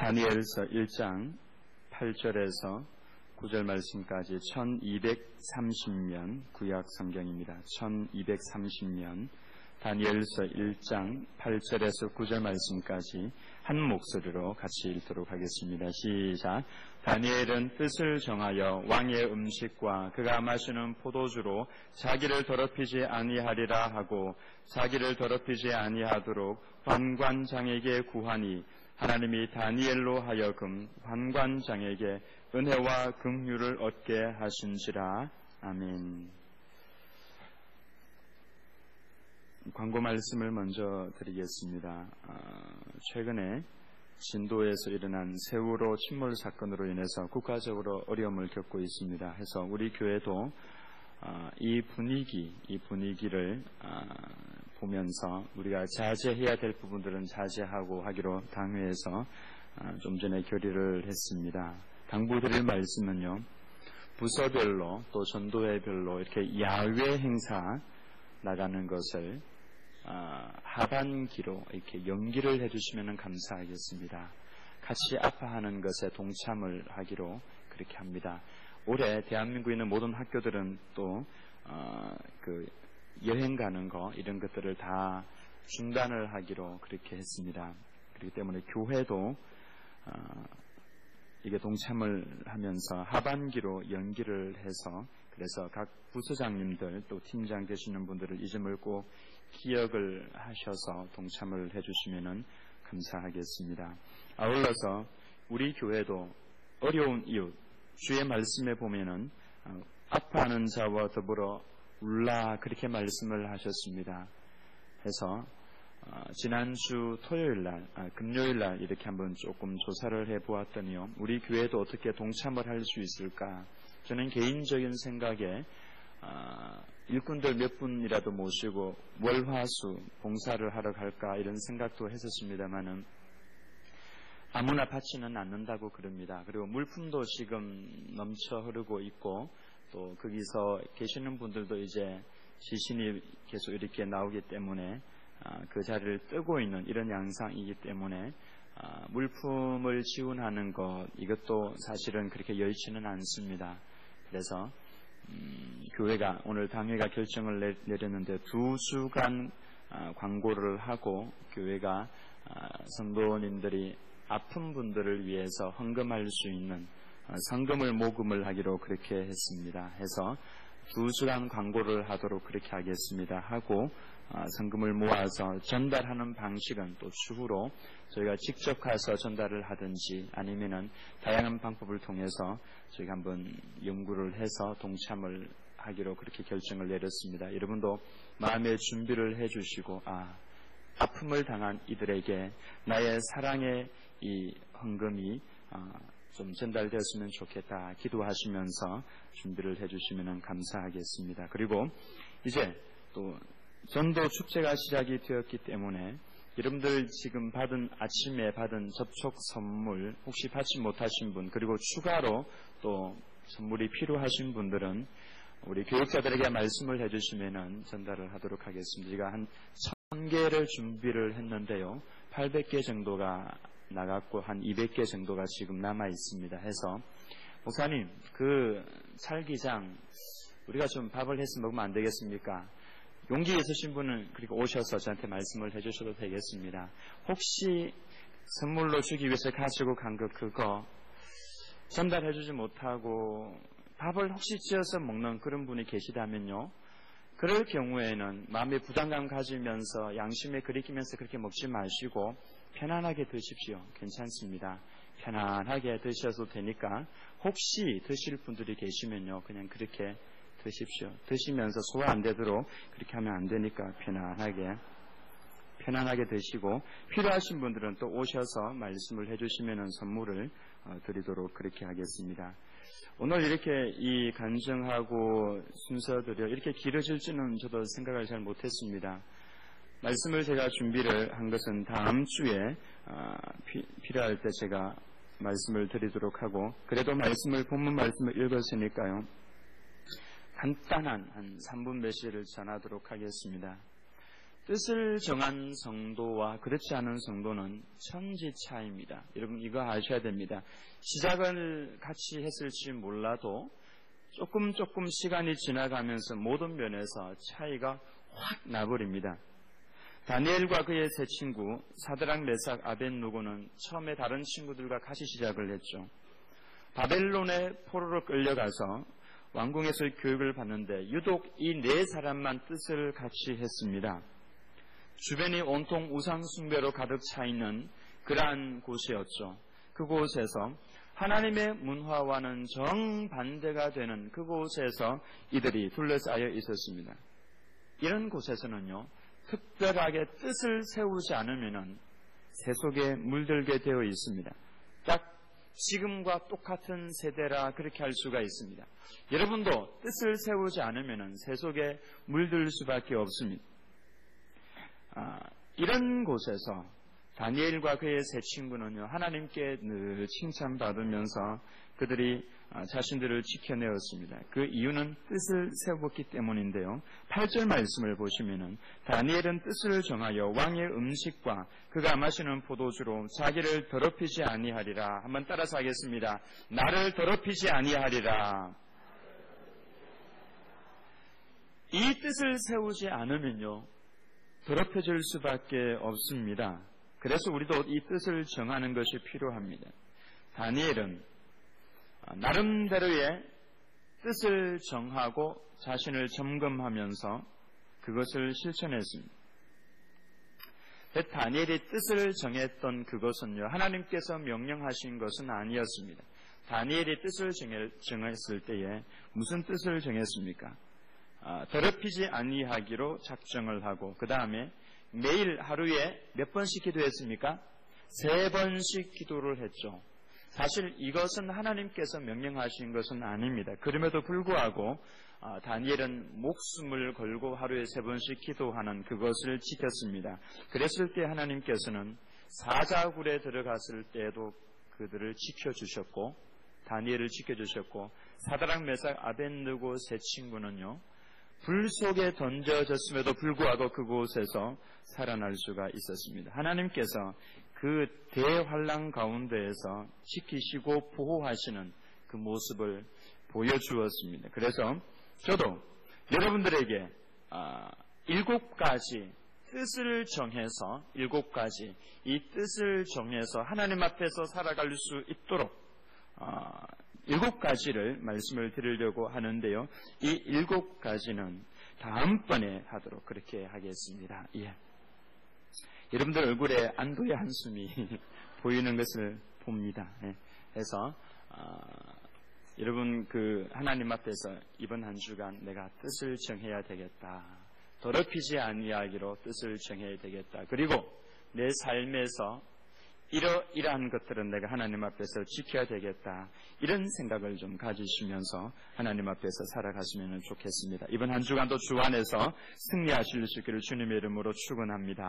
다니엘서 1장 8절에서 9절 말씀까지 1230년 구약 성경입니다. 1230년 다니엘서 1장 8절에서 9절 말씀까지 한 목소리로 같이 읽도록 하겠습니다. 시작. 다니엘은 뜻을 정하여 왕의 음식과 그가 마시는 포도주로 자기를 더럽히지 아니하리라 하고 자기를 더럽히지 아니하도록 관관장에게 구하니 하나님이 다니엘로 하여금 관관장에게 은혜와 긍휼을 얻게 하신지라. 아멘. 광고 말씀을 먼저 드리겠습니다. 최근에 진도에서 일어난 세월호 침몰 사건으로 인해서 국가적으로 어려움을 겪고 있습니다. 해서 우리 교회도 이 분위기를 보면서 우리가 자제해야 될 부분들은 자제하고 하기로 당회에서 좀 전에 결의를 했습니다. 당부드릴 말씀은요, 부서별로 또 전도회별로 이렇게 야외 행사 나가는 것을 하반기로 이렇게 연기를 해주시면 감사하겠습니다. 같이 아파하는 것에 동참을 하기로 그렇게 합니다. 올해 대한민국에 있는 모든 학교들은 또 여행 가는 거 이런 것들을 다 중단을 하기로 그렇게 했습니다. 그렇기 때문에 교회도 이게 동참을 하면서 하반기로 연기를 해서 그래서 각 부서장님들 또 팀장 되시는 분들을 이 점을 꼭 기억을 하셔서 동참을 해주시면 감사하겠습니다. 아울러서 우리 교회도 어려운 이웃 주의 말씀에 보면은 아파하는 자와 더불어 울라 그렇게 말씀을 하셨습니다. 해서 지난주 토요일날, 금요일날 이렇게 한번 조금 조사를 해보았더니요, 우리 교회도 어떻게 동참을 할 수 있을까? 저는 개인적인 생각에 일꾼들 몇 분이라도 모시고 월화수 봉사를 하러 갈까 이런 생각도 했었습니다만은 아무나 받지는 않는다고 그럽니다. 그리고 물품도 지금 넘쳐 흐르고 있고 또 거기서 계시는 분들도 이제 시신이 계속 이렇게 나오기 때문에 그 자리를 뜨고 있는 이런 양상이기 때문에 물품을 지원하는 것 이것도 사실은 그렇게 여의치는 않습니다. 그래서 교회가 오늘 당회가 결정을 내렸는데 2주간 광고를 하고 교회가 성도님들이 아픈 분들을 위해서 헌금할 수 있는 성금을 모금을 하기로 그렇게 했습니다. 해서 2주간 광고를 하도록 그렇게 하겠습니다. 하고 성금을 모아서 전달하는 방식은 또 추후로 저희가 직접 가서 전달을 하든지 아니면은 다양한 방법을 통해서 저희가 한번 연구를 해서 동참을 하기로 그렇게 결정을 내렸습니다. 여러분도 마음의 준비를 해주시고 아픔을 당한 이들에게 나의 사랑의 이 헌금이 좀 전달되었으면 좋겠다 기도하시면서 준비를 해주시면 감사하겠습니다. 그리고 이제 또 전도 축제가 시작이 되었기 때문에 여러분들 지금 아침에 받은 접촉 선물 혹시 받지 못하신 분 그리고 추가로 또 선물이 필요하신 분들은 우리 교육자들에게 말씀을 해주시면 전달을 하도록 하겠습니다. 제가 한 1000개를 준비를 했는데요. 800개 정도가 나갔고 한 200개 정도가 지금 남아 있습니다. 해서 목사님 그 찰기장 우리가 좀 밥을 해서 먹으면 안 되겠습니까? 용기 있으신 분은 그리고 오셔서 저한테 말씀을 해주셔도 되겠습니다. 혹시 선물로 주기 위해서 가지고 간 그거 전달해주지 못하고 밥을 혹시 지어서 먹는 그런 분이 계시다면요. 그럴 경우에는 마음의 부담감 가지면서 양심에 그리키면서 그렇게 먹지 마시고 편안하게 드십시오. 괜찮습니다. 편안하게 드셔도 되니까 혹시 드실 분들이 계시면요. 그냥 그렇게 드십시오. 드시면서 소화 안 되도록 그렇게 하면 안 되니까 편안하게 드시고 필요하신 분들은 또 오셔서 말씀을 해주시면 선물을 드리도록 그렇게 하겠습니다. 오늘 이렇게 이 간증하고 순서들이 이렇게 길어질 줄은 저도 생각을 잘 못했습니다. 말씀을 제가 준비를 한 것은 다음 주에 필요할 때 제가 말씀을 드리도록 하고 그래도 본문 말씀을 읽었으니까요. 간단한 한 3분 메시지를 전하도록 하겠습니다. 뜻을 정한 성도와 그렇지 않은 성도는 천지차이입니다. 여러분 이거 아셔야 됩니다. 시작을 같이 했을지 몰라도 조금 시간이 지나가면서 모든 면에서 차이가 확 나버립니다. 다니엘과 그의 세 친구 사드락, 메삭, 아벳느고는 처음에 다른 친구들과 같이 시작을 했죠. 바벨론의 포로로 끌려가서 왕궁에서 교육을 받는데 유독 이 네 사람만 뜻을 같이 했습니다. 주변이 온통 우상 숭배로 가득 차 있는 그러한 곳이었죠. 그곳에서 하나님의 문화와는 정반대가 되는 그곳에서 이들이 둘러싸여 있었습니다. 이런 곳에서는요, 특별하게 뜻을 세우지 않으면 새 속에 물들게 되어 있습니다. 딱 지금과 똑같은 세대라 그렇게 할 수가 있습니다. 여러분도 뜻을 세우지 않으면 새 속에 물들 수밖에 없습니다. 이런 곳에서 다니엘과 그의 세 친구는요, 하나님께 늘 칭찬받으면서 그들이 자신들을 지켜내었습니다. 그 이유는 뜻을 세웠기 때문인데요. 8절 말씀을 보시면은 다니엘은 뜻을 정하여 왕의 음식과 그가 마시는 포도주로 자기를 더럽히지 아니하리라. 한번 따라서 하겠습니다. 나를 더럽히지 아니하리라. 이 뜻을 세우지 않으면요, 더럽혀질 수밖에 없습니다. 그래서 우리도 이 뜻을 정하는 것이 필요합니다. 다니엘은 나름대로의 뜻을 정하고 자신을 점검하면서 그것을 실천했습니다. 다니엘이 뜻을 정했던 그것은요, 하나님께서 명령하신 것은 아니었습니다. 다니엘이 뜻을 정했을 때에 무슨 뜻을 정했습니까? 더럽히지 아니하기로 작정을 하고 그 다음에 매일 하루에 몇 번씩 기도했습니까? 3번씩 기도를 했죠. 사실 이것은 하나님께서 명령하신 것은 아닙니다. 그럼에도 불구하고 다니엘은 목숨을 걸고 하루에 3번씩 기도하는 그것을 지켰습니다. 그랬을 때 하나님께서는 사자굴에 들어갔을 때에도 그들을 지켜주셨고 다니엘을 지켜주셨고 사드락, 메삭, 아벳느고 세 친구는요, 불 속에 던져졌음에도 불구하고 그곳에서 살아날 수가 있었습니다. 하나님께서 그 대환란 가운데에서 지키시고 보호하시는 그 모습을 보여주었습니다. 그래서 저도 여러분들에게 7가지 뜻을 정해서 7가지 이 뜻을 정해서 하나님 앞에서 살아갈 수 있도록 7가지를 말씀을 드리려고 하는데요. 이 7가지는 다음번에 하도록 그렇게 하겠습니다. 예. 여러분들 얼굴에 안도의 한숨이 보이는 것을 봅니다. 예. 그래서 여러분 하나님 앞에서 이번 한 주간 내가 뜻을 정해야 되겠다. 더럽히지 아니하기로 뜻을 정해야 되겠다. 그리고 내 삶에서 이러한 것들은 내가 하나님 앞에서 지켜야 되겠다. 이런 생각을 좀 가지시면서 하나님 앞에서 살아가시면 좋겠습니다. 이번 한 주간도 주 안에서 승리하실 수 있기를 주님의 이름으로 축원합니다.